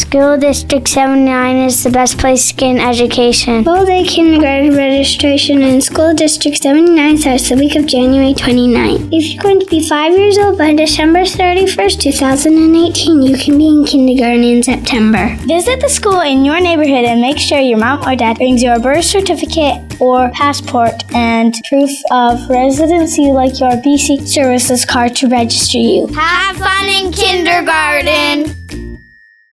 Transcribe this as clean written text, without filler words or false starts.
School District 79 is the best place to get an education. Full-day kindergarten registration in School District 79 starts the week of January 29th. If you're going to be 5 years old by December 31st, 2018, you can be in kindergarten in September. Visit the school in your neighborhood and make sure your mom or dad brings your birth certificate or passport and proof of residency like your BC Services card to register you. Have fun in kindergarten!